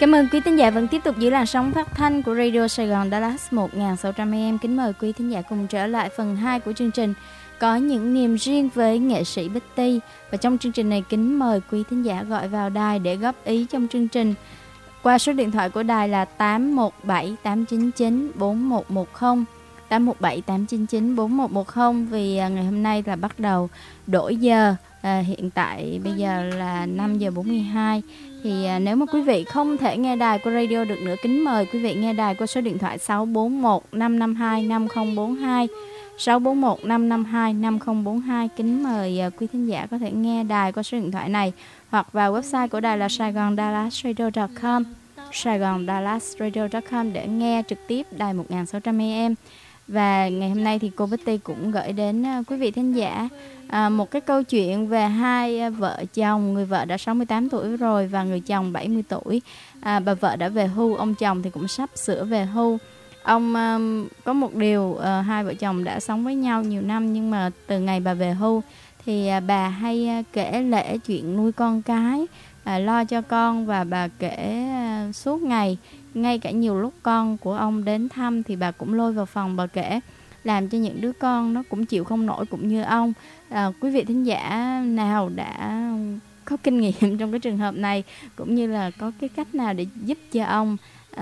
Cảm ơn quý thính giả vẫn tiếp tục giữ làn sóng phát thanh của Radio Sài Gòn Dallas 1600 AM. Kính mời quý thính giả cùng trở lại phần 2 của chương trình Có những niềm riêng với nghệ sĩ Betty. Và trong chương trình này kính mời quý thính giả gọi vào đài để góp ý trong chương trình qua số điện thoại của đài là 817 899 4110, 817 899 4110. Vì ngày hôm nay là bắt đầu đổi giờ, hiện tại bây giờ là 5 giờ 42. Thì nếu mà quý vị không thể nghe đài qua radio được nữa, kính mời quý vị nghe đài qua số điện thoại 641 552 5042, 641 552 5042. Kính mời quý thính giả có thể nghe đài qua số điện thoại này hoặc vào website của đài là saigondallasradio.com, saigondallasradio.com để nghe trực tiếp đài 1600 AM. Và ngày hôm nay thì cô Betty cũng gửi đến quý vị thính giả một cái câu chuyện về hai vợ chồng. Người vợ đã 68 tuổi rồi và người chồng 70 tuổi. Bà vợ đã về hưu, ông chồng thì cũng sắp sửa về hưu. Ông có một điều, hai vợ chồng đã sống với nhau nhiều năm, nhưng mà từ ngày bà về hưu thì bà hay kể lể chuyện nuôi con cái, lo cho con, và bà kể suốt ngày. Ngay cả nhiều lúc con của ông đến thăm thì bà cũng lôi vào phòng bà kể, làm cho những đứa con nó cũng chịu không nổi cũng như ông. Quý vị thính giả nào đã có kinh nghiệm trong cái trường hợp này, cũng như là có cái cách nào để giúp cho ông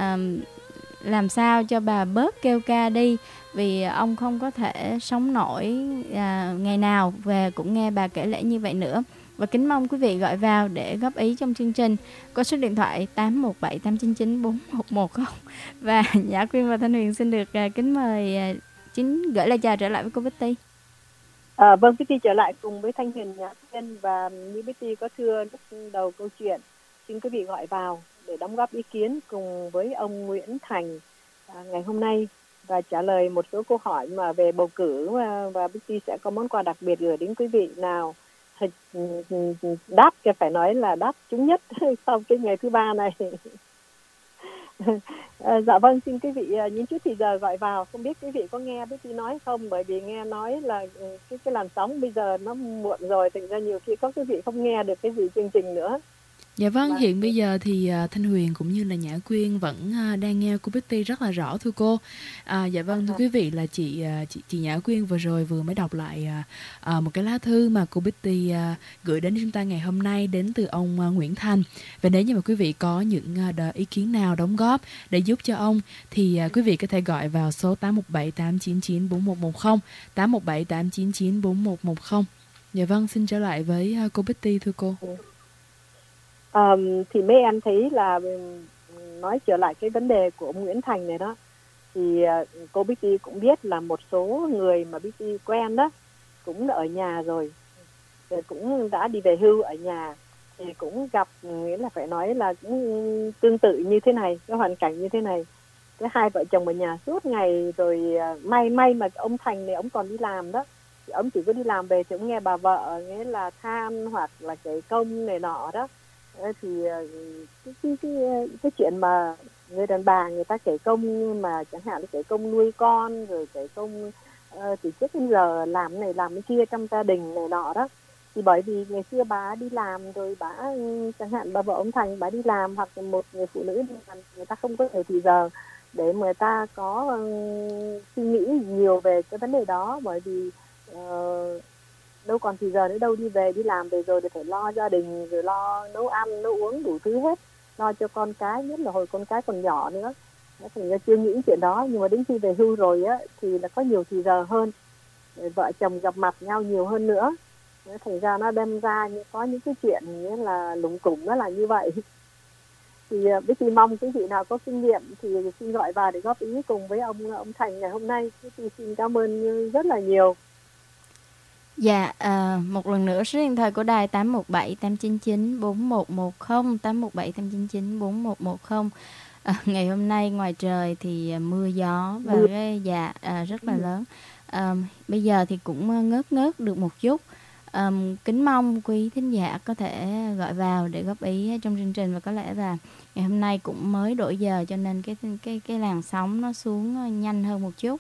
làm sao cho bà bớt kêu ca đi, vì ông không có thể sống nổi ngày nào về cũng nghe bà kể lể như vậy nữa. Và kính mong quý vị gọi vào để góp ý trong chương trình có số điện thoại 817 899 4110. Và Nhã Quyên và Thanh Huyền xin được kính mời Chính gửi lời chào trở lại với cô Betty. Vâng, Betty trở lại cùng với Thanh Huyền, Nhã Quyên, và như Betty có thưa lúc đầu câu chuyện, xin quý vị gọi vào để đóng góp ý kiến cùng với ông Nguyễn Thành ngày hôm nay và trả lời một số câu hỏi mà về bầu cử, và Betty sẽ có món quà đặc biệt gửi đến quý vị nào đáp, phải nói là đáp trúng nhất sau cái ngày thứ ba này. Dạ vâng, xin quý vị những chút thì giờ gọi vào. Không biết quý vị có nghe Betty nói không, bởi vì nghe nói là cái làn sóng bây giờ nó muộn rồi, thành ra nhiều khi có quý vị không nghe được cái gì chương trình nữa. Dạ vâng, hiện bây giờ thì Thanh Huyền cũng như là Nhã Quyên vẫn đang nghe cô Betty rất là rõ thưa cô. Dạ vâng, thưa quý vị, là chị Nhã Quyên vừa mới đọc lại một cái lá thư mà cô Betty gửi đến chúng ta ngày hôm nay, đến từ ông Nguyễn Thành. Và nếu như mà quý vị có những ý kiến nào đóng góp để giúp cho ông thì quý vị có thể gọi vào số 817 899 4110, 817 899 4110. Dạ vâng, xin trở lại với cô Betty thưa cô. Thì mấy em thấy là nói trở lại cái vấn đề của ông Nguyễn Thành này đó, thì cô Betty cũng biết là một số người mà Betty quen đó cũng ở nhà rồi cũng đã đi về hưu ở nhà, thì cũng gặp, nghĩa là phải nói là cũng tương tự như thế này, cái hoàn cảnh như thế này. Cái hai vợ chồng ở nhà suốt ngày rồi, may mà ông Thành này ông còn đi làm đó, thì ông chỉ có đi làm về thì ông nghe bà vợ nghĩa là than hoặc là kể công này nọ đó. Thì cái chuyện mà người đàn bà người ta kể công, mà chẳng hạn là kể công nuôi con, rồi kể công từ trước đến giờ làm này làm cái kia trong gia đình này nọ đó, thì bởi vì ngày xưa bà đi làm rồi, bà chẳng hạn bà vợ ông Thành bà đi làm, hoặc là một người phụ nữ đi làm, người ta không có nhiều thời giờ để người ta có suy nghĩ nhiều về cái vấn đề đó, bởi vì đâu còn thì giờ nữa đâu, đi làm về rồi thì phải lo gia đình, rồi lo nấu ăn nấu uống đủ thứ hết, lo cho con cái, nhất là hồi con cái còn nhỏ nữa. Thành ra chưa nghĩ chuyện đó, nhưng mà đến khi về hưu rồi á thì là có nhiều thì giờ hơn, vợ chồng gặp mặt nhau nhiều hơn nữa. Thành ra nó đem ra có những cái chuyện như là lủng củng, nó là như vậy. Thì Betty mong quý vị nào có kinh nghiệm thì xin gọi vào để góp ý cùng với ông Thành ngày hôm nay. Betty xin cảm ơn rất là nhiều. Dạ, một lần nữa số điện thoại của đài 817 899 4110, 817 899 4110. Ngày hôm nay ngoài trời thì mưa gió và rất là lớn. Bây giờ thì cũng ngớt được một chút. Kính mong quý thính giả có thể gọi vào để góp ý trong chương trình, và có lẽ là ngày hôm nay cũng mới đổi giờ cho nên cái làn sóng nó xuống nhanh hơn một chút.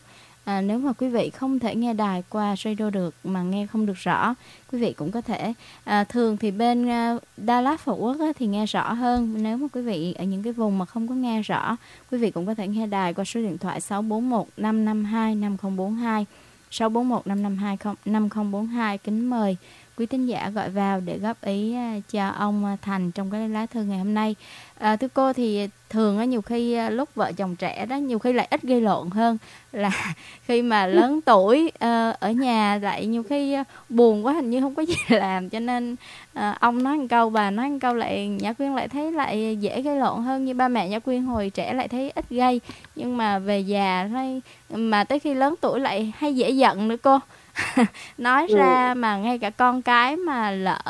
Nếu mà quý vị không thể nghe đài qua radio được mà nghe không được rõ, quý vị cũng có thể thường thì bên Dallas Fort Worth á, thì nghe rõ hơn. Nếu mà quý vị ở những cái vùng mà không có nghe rõ, quý vị cũng có thể nghe đài qua số điện thoại 641 552 5042, 641 552 5042. Kính mời quý thính giả gọi vào để góp ý cho ông Thành trong cái lá thư ngày hôm nay. Thưa cô, thì thường á, nhiều khi lúc vợ chồng trẻ đó, nhiều khi lại ít gây lộn hơn là khi mà lớn tuổi ở nhà lại nhiều khi buồn quá, hình như không có gì làm, cho nên ông nói một câu, bà nói một câu, lại Nhã Quyên lại thấy lại dễ gây lộn hơn. Như ba mẹ Nhã Quyên hồi trẻ lại thấy ít gây, nhưng mà về già mà tới khi lớn tuổi lại hay dễ giận nữa cô. Nói ra mà ngay cả con cái mà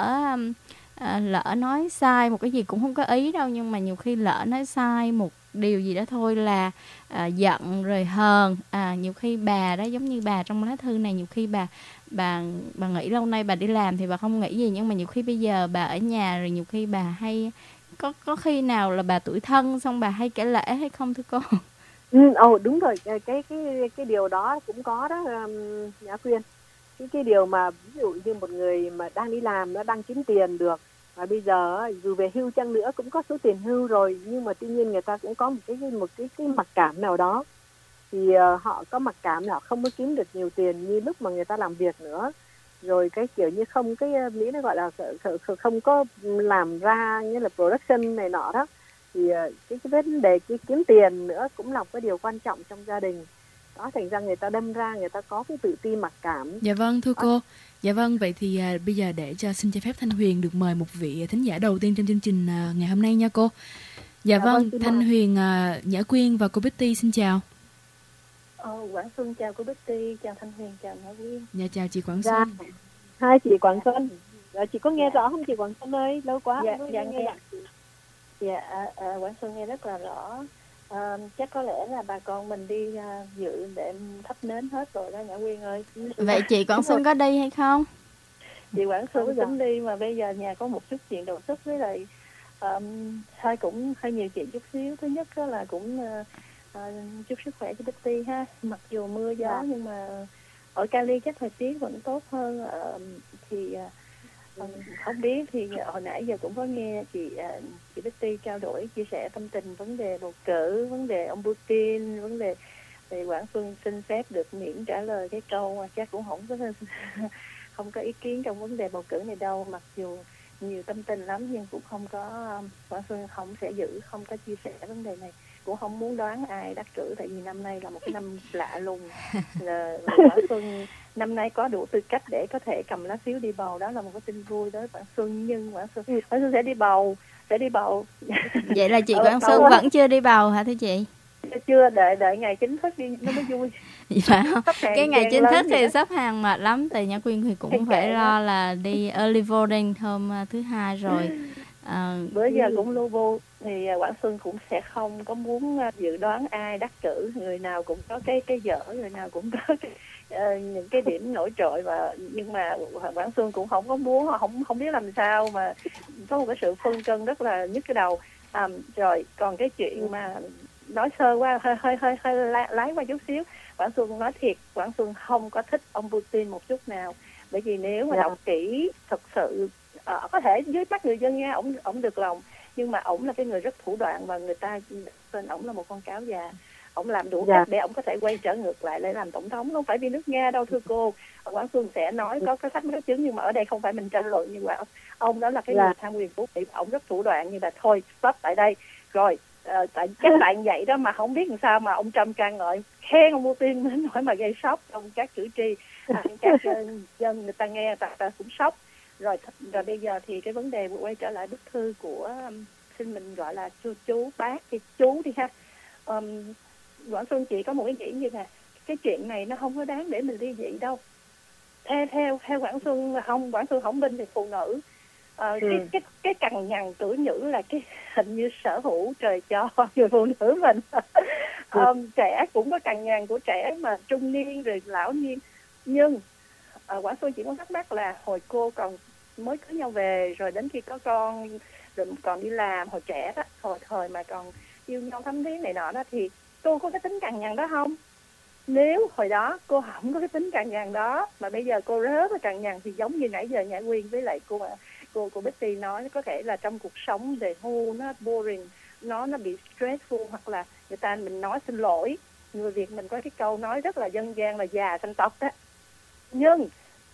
lỡ nói sai một cái gì cũng không có ý đâu, nhưng mà nhiều khi lỡ nói sai một điều gì đó thôi là giận rồi hờn. Nhiều khi bà đó, giống như bà trong lá thư này, nhiều khi bà nghĩ lâu nay bà đi làm thì bà không nghĩ gì, nhưng mà nhiều khi bây giờ bà ở nhà rồi, nhiều khi bà hay có khi nào là bà tủi thân xong bà hay kể lể hay không thưa cô? Đúng rồi, cái điều đó cũng có đó, Nhã Quyên. Cái điều mà ví dụ như một người mà đang đi làm, nó đang kiếm tiền được, và bây giờ dù về hưu chăng nữa cũng có số tiền hưu rồi, nhưng mà tuy nhiên người ta cũng có một cái mặc cảm nào đó, thì họ có mặc cảm là họ không có kiếm được nhiều tiền như lúc mà người ta làm việc nữa, rồi cái kiểu như không, cái Mỹ nó gọi là không có làm ra như là production này nọ đó, thì cái vấn đề cái kiếm tiền nữa cũng là một cái điều quan trọng trong gia đình đó. Thành ra người ta đâm ra người ta có cái tự ti mặc cảm. Dạ vâng thưa cô. Dạ vâng, vậy thì bây giờ để xin cho phép Thanh Huyền được mời một vị thính giả đầu tiên trong chương trình ngày hôm nay nha cô. Dạ vâng, Thanh Huyền, Nhã Quyên và cô Betty xin chào. Quảng Xuân chào cô Betty, chào Thanh Huyền, chào Nhã Quyên. Dạ chào chị Quảng Xuân. Hai chị Quảng Xuân. Chị có nghe rõ không chị Quảng Xuân ơi? Lâu quá không nghe. Quảng Xuân nghe rất là rõ. Chắc có lẽ là bà con mình đi dự để thắp nến hết rồi đó Nhã Quyên ơi. Vậy chị Quảng Xuân có đi hay không? Chị Quảng Xuân tính đi mà bây giờ nhà có một chút chuyện đột xuất, với lại hơi cũng hơi nhiều chuyện chút xíu. Thứ nhất đó là cũng chúc sức khỏe cho Betty ha. Mặc dù mưa gió nhưng mà ở Cali chắc thời tiết vẫn tốt hơn. Thì không biết thì hồi nãy giờ cũng có nghe chị Betty trao đổi chia sẻ tâm tình vấn đề bầu cử, vấn đề ông Putin, vấn đề thì Quảng Xuân xin phép được miễn trả lời cái câu mà chắc cũng không có ý kiến trong vấn đề bầu cử này đâu, mặc dù nhiều tâm tình lắm nhưng cũng không có, Quảng Xuân không sẽ không có chia sẻ vấn đề này, cũng không muốn đoán ai đắc cử, tại vì năm nay là một cái năm lạ lùng. Quảng Xuân năm nay có đủ tư cách để có thể cầm lá phiếu đi bầu, đó là một cái tin vui đối với Quảng Xuân. Nhưng Quảng Xuân sẽ đi bầu. Vậy là chị Quảng Xuân vẫn chưa đi bầu hả thưa chị? Chưa, đợi ngày chính thức đi nó mới vui. Phải không? Cái ngày chính thức thì sắp hàng mệt lắm, tại Nhã Quyên thì cũng phải lo là đi early voting hôm thứ Hai rồi. Bữa giờ cũng lưu vô thì Quảng Xuân cũng sẽ không có muốn dự đoán ai đắc cử, người nào cũng có cái dở, người nào cũng có những cái điểm nổi trội, và nhưng mà Quảng Xuân cũng không có muốn, không biết làm sao mà có một cái sự phân cân rất là nhức cái đầu. Rồi còn cái chuyện mà nói sơ qua hơi lái qua chút xíu, Quảng Xuân nói thiệt, Quảng Xuân không có thích ông Putin một chút nào, bởi vì nếu mà đọc kỹ thật sự có thể dưới mắt người dân nghe ổng được lòng, nhưng mà ổng là cái người rất thủ đoạn, và người ta tên ổng là một con cáo già. Ổng làm đủ cách để ổng có thể quay trở ngược lại để làm tổng thống, không phải vì nước Nga đâu thưa cô. Quảng Xuân sẽ nói có cái sách mấy chứng, nhưng mà ở đây không phải mình tranh luận, nhưng mà ông đó là cái người tham quyền phú thị, ổng rất thủ đoạn, như là thôi stop tại đây rồi. Tại các bạn vậy đó mà không biết làm sao mà ông Trump ca ngợi khen ông Putin đến nỗi mà gây sốc trong các cử tri, các dân người ta nghe ta cũng sốc. Rồi bây giờ thì cái vấn đề quay trở lại bức thư của xin mình gọi là chú bác thì chú đi ha. Quảng Xuân chỉ có một cái nghĩ như là cái chuyện này nó không có đáng để mình ly dị đâu. Theo Quảng Xuân là không, Quảng Xuân không binh thì phụ nữ. Cái cằn nhằn tuổi nhữ là cái hình như sở hữu trời cho người phụ nữ mình. Trẻ cũng có cằn nhằn của trẻ mà trung niên rồi lão niên, nhưng Quảng Xuân chỉ muốn thắc mắc là hồi cô còn mới cưới nhau về, rồi đến khi có con rồi còn đi làm hồi trẻ đó, thời mà còn yêu nhau thắm thiết này nọ đó, thì cô có cái tính cằn nhằn đó không? nếu hồi đó cô không có cái tính cằn nhằn đó mà bây giờ cô rất là cằn nhằn, thì giống như nãy giờ Nhã Quyên với lại cô Betty nói, có thể là trong cuộc sống về hưu nó boring, nó bị stressful, hoặc là mình nói xin lỗi. Người Việt mình có cái câu nói rất là dân gian là già sanh tóc đó. Nhưng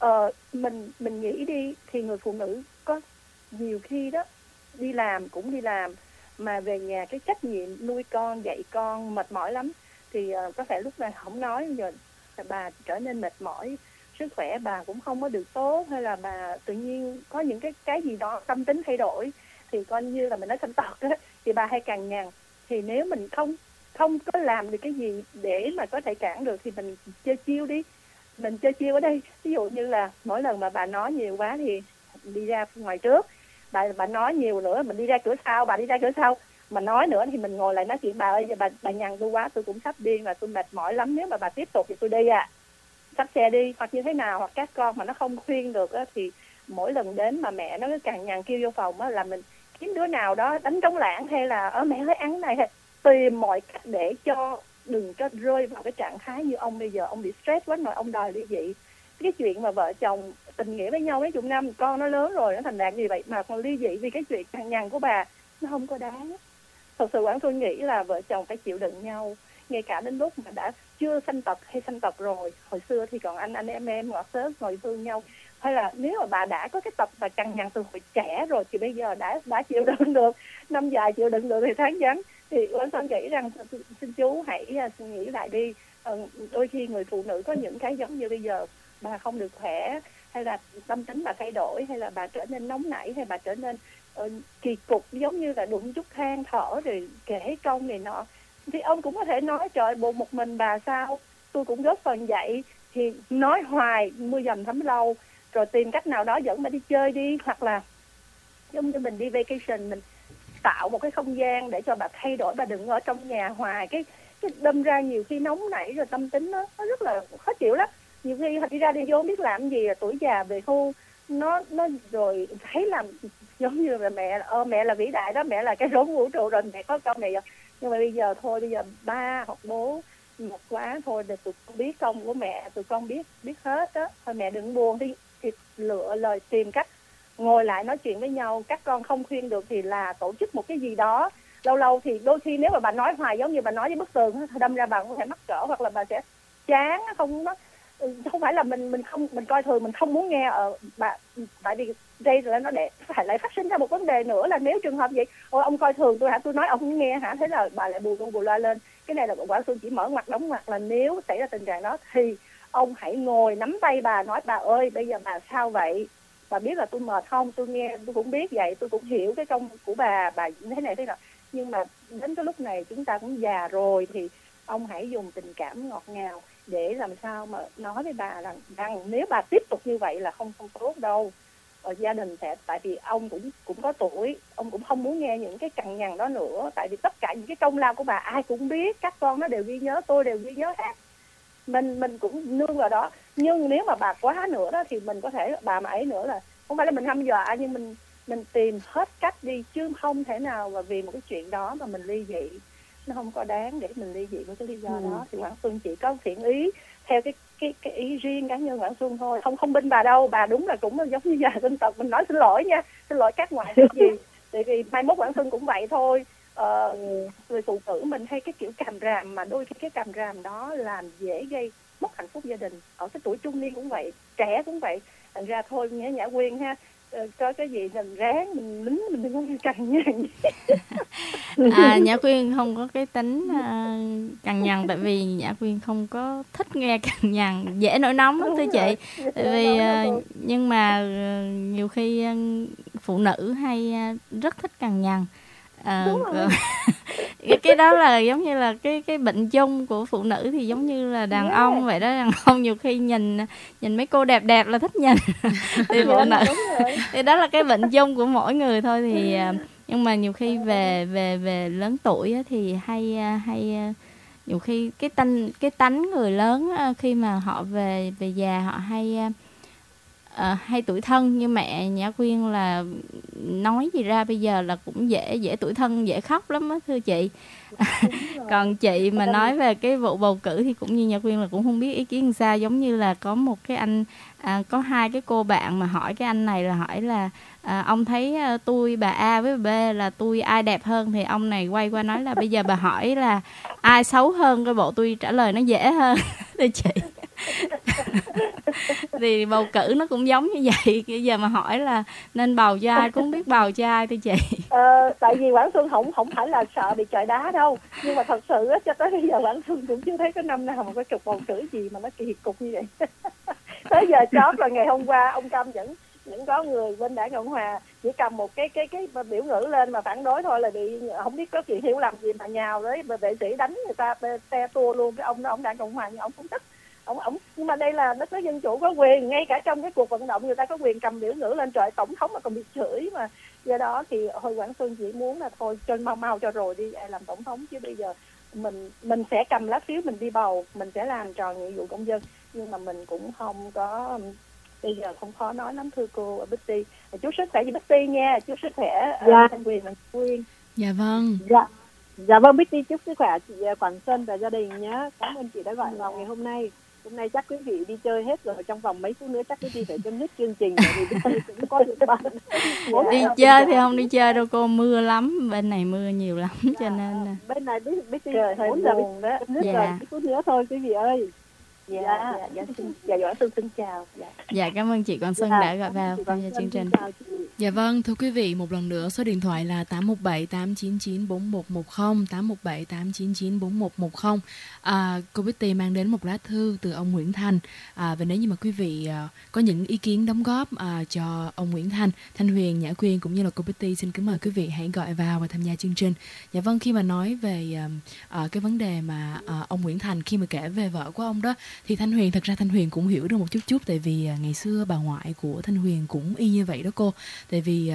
mình nghĩ đi, thì người phụ nữ có nhiều khi đó đi làm cũng đi làm, mà về nhà cái trách nhiệm nuôi con dạy con mệt mỏi lắm, thì có thể lúc này không nói, giờ bà trở nên mệt mỏi, sức khỏe bà cũng không có được tốt, hay là bà tự nhiên có những cái gì đó tâm tính thay đổi, thì coi như là mình nói sanh tật đó, thì bà hay cằn nhằn. Thì nếu mình không có làm được cái gì để mà có thể cản được thì mình chơi chiêu đi. Mình chơi chiêu ở đây, ví dụ như là mỗi lần mà bà nói nhiều quá thì đi ra ngoài trước, bà nói nhiều nữa mình đi ra cửa sau, bà đi ra cửa sau, mà nói nữa thì mình ngồi lại nói chuyện, bà ơi bà nhằn tôi quá, tôi cũng sắp điên và tôi mệt mỏi lắm, nếu mà bà tiếp tục thì tôi đi xách xe đi, hoặc như thế nào. Hoặc các con mà nó không khuyên được á, thì mỗi lần đến mà mẹ nó cứ cằn nhằn kêu vô phòng á, là mình kiếm đứa nào đó đánh trống lảng, hay là ở mẹ lấy ăn này, tìm mọi cách để cho đừng có rơi vào cái trạng thái như ông bây giờ, ông bị stress quá rồi ông đòi ly dị. Cái chuyện mà vợ chồng tình nghĩa với nhau mấy chục năm, con nó lớn rồi nó thành đạt gì vậy mà còn ly dị vì cái chuyện cằn nhằn của bà, nó không có đáng. Thật sự Quảng tôi nghĩ là vợ chồng phải chịu đựng nhau, ngay cả đến lúc mà đã chưa sanh tật hay sanh tật rồi. Hồi xưa thì còn anh em ngọt xớt ngồi thương nhau, hay là nếu mà bà đã có cái tập và cằn nhằn từ hồi trẻ rồi thì bây giờ đã chịu đựng được, năm dài chịu đựng được thì tháng ngắn. Thì Quảng Sơn nghĩ rằng xin chú hãy suy nghĩ lại đi. Đôi khi người phụ nữ có những cái giống như bây giờ bà không được khỏe, hay là tâm tính bà thay đổi, hay là bà trở nên nóng nảy, hay bà trở nên kỳ cục, giống như là đụng chút than thở rồi kể công này nọ, thì ông cũng có thể nói trời bộ một mình bà sao, tôi cũng góp phần vậy. Thì nói hoài mưa dầm thấm lâu, rồi tìm cách nào đó dẫn bà đi chơi đi, hoặc là giống như mình đi vacation, mình tạo một cái không gian để cho bà thay đổi, bà đừng ở trong nhà hoài, cái đâm ra nhiều khi nóng nảy rồi tâm tính nó rất là khó chịu lắm. Nhiều khi đi ra đi vô biết làm gì, tuổi già về hưu nó rồi thấy làm giống như là mẹ là vĩ đại đó, mẹ là cái rốn vũ trụ rồi, mẹ có công này rồi. Nhưng mà bây giờ thôi, bây giờ ba hoặc bố một quá thôi, để tụi con biết công của mẹ, tụi con biết hết đó, thôi mẹ đừng buồn, thì lựa lời tìm cách ngồi lại nói chuyện với nhau. Các con không khuyên được thì là tổ chức một cái gì đó. Lâu lâu thì đôi khi nếu mà bà nói hoài giống như bà nói với bức tường, đâm ra bà cũng có thể mắc cỡ, hoặc là bà sẽ chán, không phải là mình coi thường, mình không muốn nghe bà, tại vì đây là nó để phải lại phát sinh ra một vấn đề nữa là nếu trường hợp vậy, ôi ông coi thường tôi hả, tôi nói ông không nghe hả, thế là bà lại bù loa lên. Cái này là Quảng Xuân chỉ mở ngoặt đóng ngoặt, là nếu xảy ra tình trạng đó thì ông hãy ngồi nắm tay bà, nói bà ơi bây giờ bà sao vậy, bà biết là tôi mệt không, tôi nghe tôi cũng biết vậy, tôi cũng hiểu cái công của bà thế này thế nào, nhưng mà đến cái lúc này chúng ta cũng già rồi, thì ông hãy dùng tình cảm ngọt ngào để làm sao mà nói với bà rằng nếu bà tiếp tục như vậy là không tốt đâu. Gia đình sẽ, tại vì ông cũng có tuổi, ông cũng không muốn nghe những cái cằn nhằn đó nữa, tại vì tất cả những cái công lao của bà ai cũng biết, các con nó đều ghi nhớ, tôi đều ghi nhớ hết, mình cũng nương vào đó. Nhưng nếu mà bà quá nữa đó thì mình có thể, bà mà ấy nữa là không phải là mình hăm dọa, nhưng mình tìm hết cách đi, chứ không thể nào mà vì một cái chuyện đó mà mình ly dị. Nó không có đáng để mình ly dị với cái lý do đó. Thì Quảng Xuân chỉ có thiện ý theo cái ý riêng cá nhân Quảng Xuân thôi, không binh bà đâu. Bà đúng là cũng giống như già dân tộc, mình nói xin lỗi nha, xin lỗi các ngoại cái gì, tại vì mai mốt Quảng Xuân cũng vậy thôi. Người phụ nữ mình hay cái kiểu càm ràm, mà đôi khi cái càm ràm đó làm dễ gây mất hạnh phúc gia đình. Ở cái tuổi trung niên cũng vậy, trẻ cũng vậy. Thành ra thôi nghe Nhã Quyên ha, có cái gì mình ráng mình lính, mình đừng có cằn nhằn. Nhã Quyên không có cái tính cằn nhằn, tại vì Nhã Quyên không có thích nghe cằn nhằn, dễ nổi nóng lắm thưa chị. Tại vì nhưng mà nhiều khi phụ nữ hay rất thích cằn nhằn. Cái đó là giống như là cái bệnh chung của phụ nữ, thì giống như là đàn ông vậy đó. Đàn ông nhiều khi nhìn mấy cô đẹp đẹp là thích nhìn thì phụ nữ thì đó là cái bệnh chung của mỗi người thôi. Thì nhưng mà nhiều khi về lớn tuổi á, thì hay nhiều khi cái tánh người lớn khi mà họ về già, họ hay hay tủi thân như mẹ Nhã Quyên là nói gì ra bây giờ là cũng dễ tủi thân, dễ khóc lắm á thưa chị. Còn chị mà nói về cái vụ bầu cử thì cũng như Nhã Quyên là cũng không biết ý kiến làm sao. Giống như là có một cái anh, có hai cái cô bạn mà hỏi cái anh này là hỏi là ông thấy tôi bà A với bà B là tôi ai đẹp hơn, thì ông này quay qua nói là bây giờ bà hỏi là ai xấu hơn, coi bộ tôi trả lời nó dễ hơn. Thưa chị. Thì bầu cử nó cũng giống như vậy, bây giờ mà hỏi là nên bầu cho ai cũng không biết bầu cho ai thưa chị. Tại vì Quảng Xuân không phải là sợ bị trời đá đâu, nhưng mà thật sự cho tới bây giờ Quảng Xuân cũng chưa thấy có năm nào mà có trục bầu cử gì mà nó kỳ cục như vậy. Tới giờ chót là ngày hôm qua ông Trump vẫn có người bên đảng Cộng hòa chỉ cầm một cái biểu ngữ lên mà phản đối thôi là bị không biết có chuyện hiểu lầm gì mà nhào đấy vệ sĩ đánh người ta te tua luôn. Cái ông đảng Cộng hòa nhưng ông không thích ông nhưng mà đây là đất nước dân chủ có quyền, ngay cả trong cái cuộc vận động người ta có quyền cầm biểu ngữ lên, trời tổng thống mà còn bị chửi mà. Do đó thì hồi Quảng Xuân chỉ muốn là thôi cho mau cho rồi đi, ai làm tổng thống, chứ bây giờ mình sẽ cầm lá phiếu mình đi bầu, mình sẽ làm tròn nghĩa vụ công dân, nhưng mà mình cũng không có, bây giờ không khó nói lắm thưa cô Bích. Chúc sức khỏe chị Bích nha, chúc sức khỏe Thanh Quyền và Quyên. Dạ vâng. Dạ vâng, Bích chúc sức khỏe chị Quảng Xuân và gia đình nhé. Cảm ơn chị đã gọi vào ngày hôm nay. Hôm nay chắc quý vị đi chơi hết rồi, trong vòng mấy phút nữa chắc quý vị phải chấm dứt chương trình, bởi vì Bích cũng có việc bận. Đi chơi thì không đi chơi đâu cô, mưa lắm, bên này mưa nhiều lắm cho nên bên này Bích trời hơi buồn đó. Chấm dứt rồi, mấy phút nữa thôi quý vị ơi. Dạ Quảng Xuân xin chào. Dạ cảm ơn chị Quảng Xuân đã gọi vào tham gia chương trình. Dạ vâng, thưa quý vị, một lần nữa số điện thoại là 817 899 4110, 817 899 4110. Cô Betty mang đến một lá thư từ ông Nguyễn Thành. Và nếu như mà quý vị có những ý kiến đóng góp cho ông Nguyễn Thành, Thanh Huyền, Nhã Quyên cũng như là cô Betty, xin kính mời quý vị hãy gọi vào và tham gia chương trình. Dạ vâng, khi mà nói về cái vấn đề mà ông Nguyễn Thành khi mà kể về vợ của ông đó, thì Thanh Huyền, thật ra Thanh Huyền cũng hiểu được một chút, tại vì ngày xưa bà ngoại của Thanh Huyền cũng y như vậy đó cô. Tại vì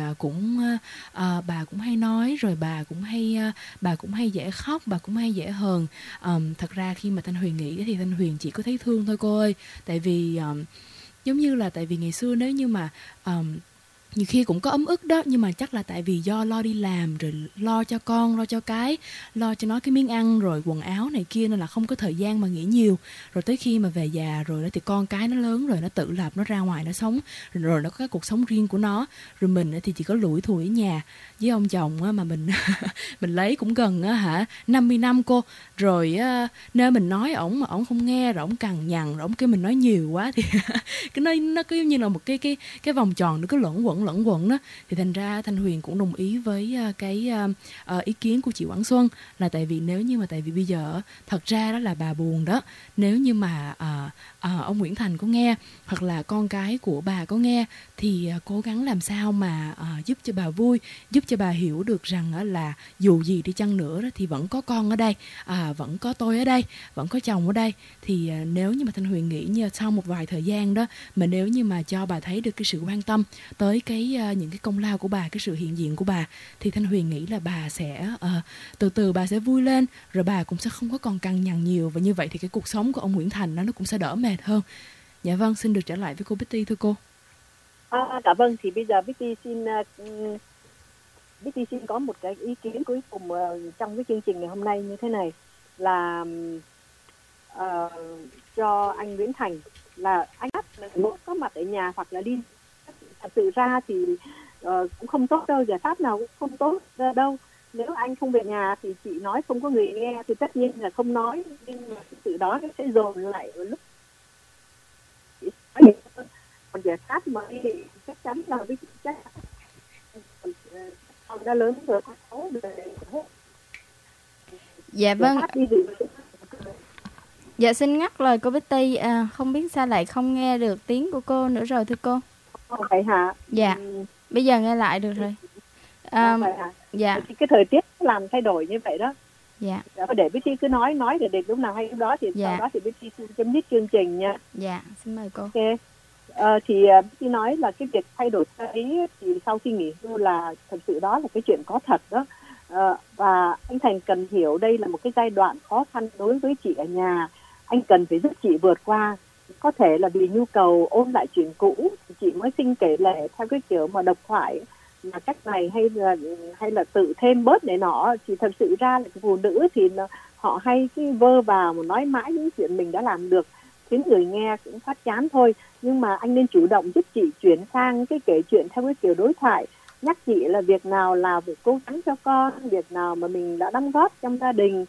bà cũng hay nói, rồi bà cũng hay dễ khóc, bà cũng hay dễ hờn. Thật ra khi mà Thanh Huyền nghĩ thì Thanh Huyền chỉ có thấy thương thôi cô ơi. Tại vì giống như là tại vì ngày xưa nếu như mà nhiều khi cũng có ấm ức đó, nhưng mà chắc là tại vì do lo đi làm, rồi lo cho con, lo cho cái, lo cho nó cái miếng ăn, rồi quần áo này kia, nên là không có thời gian mà nghĩ nhiều. Rồi tới khi mà về già rồi đó thì con cái nó lớn rồi, nó tự lập, nó ra ngoài nó sống, rồi nó có cái cuộc sống riêng của nó. Rồi mình thì chỉ có lủi thủi ở nhà với ông chồng mà mình mình lấy cũng gần 50 năm cô. Rồi nơi mình nói ổng mà ổng không nghe, rồi ổng cằn nhằn, rồi ổng kêu mình nói nhiều quá thì cái nó cứ như là một cái vòng tròn nó cứ lẫn quẩn đó. Thì thành ra Thanh Huyền cũng đồng ý với cái ý kiến của chị Quảng Xuân, là tại vì nếu như mà tại vì bây giờ thật ra đó là bà buồn đó, nếu như mà ông Nguyễn Thành có nghe hoặc là con cái của bà có nghe thì cố gắng làm sao mà giúp cho bà vui, giúp cho bà hiểu được rằng là dù gì đi chăng nữa đó, thì vẫn có con ở đây, vẫn có tôi ở đây, vẫn có chồng ở đây. Thì nếu như mà Thanh Huyền nghĩ như sau một vài thời gian đó, mà nếu như mà cho bà thấy được cái sự quan tâm tới những cái công lao của bà, cái sự hiện diện của bà, thì Thanh Huyền nghĩ là bà sẽ từ từ bà sẽ vui lên, rồi bà cũng sẽ không có còn cằn nhằn nhiều, và như vậy thì cái cuộc sống của ông Nguyễn Thành nó cũng sẽ đỡ mệt hơn. Dạ vâng, xin được trở lại với cô Betty thưa cô. Dạ vâng, thì bây giờ Betty xin có một cái ý kiến cuối cùng trong cái chương trình ngày hôm nay như thế này, là cho anh Nguyễn Thành là anh muốn có mặt ở nhà hoặc là đi. Thật sự ra thì cũng không tốt đâu, giải pháp nào cũng không tốt đâu. Nếu anh không về nhà thì chị nói không có người nghe thì tất nhiên là không nói, nhưng mà sự đó nó sẽ dồn lại ở lúc còn giải pháp mà thì chắc chắn là với chắc đã lớn rồi, có sáu rồi. Dạ vâng. Dạ xin ngắt lời cô Betty, không biết sao lại không nghe được tiếng của cô nữa rồi thưa cô. Vậy hả? Dạ. Bây giờ nghe lại được rồi. Vậy hả? Dạ. Thì cái thời tiết làm thay đổi như vậy đó. Dạ. Để Betty cứ nói để lúc nào hay lúc đó thì sau đó thì Betty chấm dứt chương trình nha. Dạ, xin mời cô. Ok. Thì Betty nói là cái việc thay đổi ấy thì sau khi nghỉ hưu là thật sự đó là cái chuyện có thật đó. Và anh Thành cần hiểu đây là một cái giai đoạn khó khăn đối với chị ở nhà. Anh cần phải giúp chị vượt qua. có thể là vì nhu cầu ôn lại chuyện cũ chị mới xin kể lể theo cái kiểu mà độc thoại, mà cách này hay là tự thêm bớt này nọ. Thì thật sự ra là phụ nữ thì họ hay cái vơ vào mà nói mãi những chuyện mình đã làm được, khiến người nghe cũng phát chán thôi. Nhưng mà anh nên chủ động giúp chị chuyển sang cái kể chuyện theo cái kiểu đối thoại, nhắc chị là việc nào là việc cố gắng cho con, việc nào mà mình đã đóng góp trong gia đình.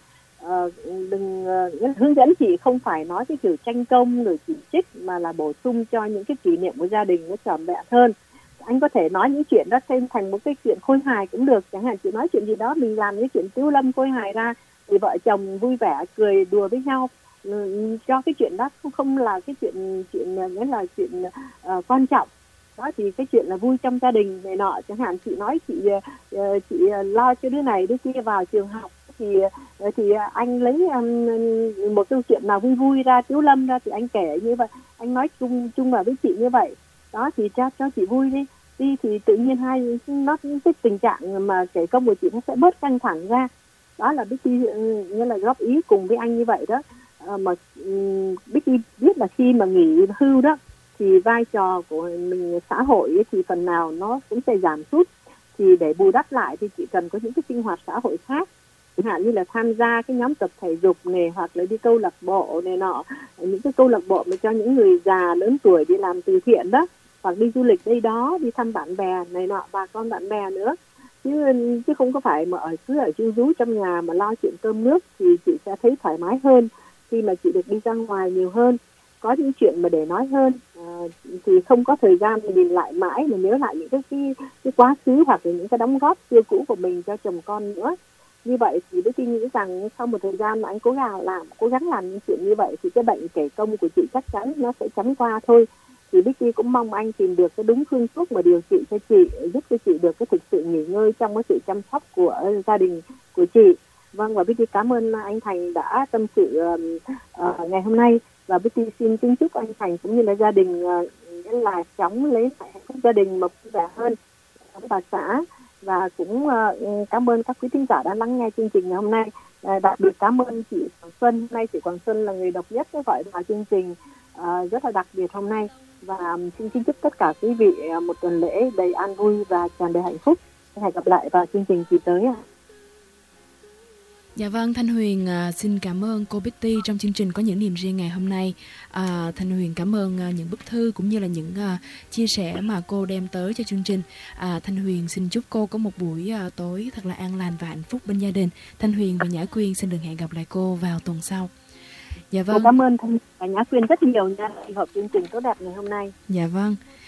Đừng hướng dẫn chị không phải nói cái kiểu tranh công rồi chỉ trích, mà là bổ sung cho những cái kỷ niệm của gia đình nó trọn vẹn hơn. Anh có thể nói những chuyện đó thêm thành một cái chuyện khôi hài cũng được, chẳng hạn chị nói chuyện gì đó mình làm những chuyện tiếu lâm khôi hài ra, thì vợ chồng vui vẻ cười đùa với nhau, cho cái chuyện đó không là cái chuyện nghĩa là chuyện quan trọng đó. Thì cái chuyện là vui trong gia đình này nọ, chẳng hạn chị nói chị lo cho đứa này đứa kia vào trường học, thì anh lấy một câu chuyện nào vui vui ra, tiếu lâm ra, thì anh kể như vậy, anh nói chung vào với chị như vậy đó, thì cho chị vui đi thì tự nhiên cái tình trạng mà kể công của chị nó sẽ bớt căng thẳng ra. Đó là Bích như là góp ý cùng với anh như vậy đó. Mà Bích biết là khi mà nghỉ hưu đó thì vai trò của mình xã hội ấy, thì phần nào nó cũng sẽ giảm sút. Thì để bù đắp lại thì chị cần có những cái sinh hoạt xã hội khác, chẳng hạn như là tham gia cái nhóm tập thể dục này, hoặc là đi câu lạc bộ này nọ, những cái câu lạc bộ mà cho những người già lớn tuổi đi làm từ thiện đó, hoặc đi du lịch đây đó, đi thăm bạn bè này nọ, bà con bạn bè nữa, chứ không có phải mà cứ ở chu rú trong nhà mà lo chuyện cơm nước. Thì chị sẽ thấy thoải mái hơn khi mà chị được đi ra ngoài nhiều hơn, có những chuyện mà để nói hơn, thì không có thời gian mà nhìn lại mãi mà nhớ lại những cái quá khứ hoặc là những cái đóng góp xưa cũ của mình cho chồng con nữa. Như vậy thì Đức Tin nghĩ rằng sau một thời gian mà anh cố gắng làm những chuyện như vậy thì cái bệnh kể công của chị chắc chắn nó sẽ chấm qua thôi. Thì Bích cũng mong anh tìm được cái đúng phương thuốc mà điều trị cho chị, giúp cho chị được cái thực sự nghỉ ngơi trong cái sự chăm sóc của gia đình của chị. Vâng, và Bích cảm ơn anh Thành đã tâm sự ngày hôm nay, và Bích xin kính chúc anh Thành cũng như là gia đình là chóng lấy lại hạnh phúc gia đình mà vui vẻ hơn trong bà xã. Và cũng cảm ơn các quý thính giả đã lắng nghe chương trình ngày hôm nay. Đặc biệt cảm ơn chị Quảng Xuân. Hôm nay chị Quảng Xuân là người độc nhất gọi vào chương trình rất là đặc biệt hôm nay. Và xin kính chúc tất cả quý vị một tuần lễ đầy an vui và tràn đầy hạnh phúc. Hẹn gặp lại vào chương trình kỳ tới ạ. Dạ vâng, Thanh Huyền xin cảm ơn cô Betty trong chương trình Có Những Niềm Riêng ngày hôm nay. Thanh Huyền cảm ơn những bức thư cũng như là những chia sẻ mà cô đem tới cho chương trình. Thanh Huyền xin chúc cô có một buổi tối thật là an lành và hạnh phúc bên gia đình. Thanh Huyền và Nhã Quyên xin được hẹn gặp lại cô vào tuần sau. Dạ vâng. Cô cảm ơn Thanh và Nhã Quyên rất nhiều nha, hợp chương trình tốt đẹp ngày hôm nay. Dạ vâng.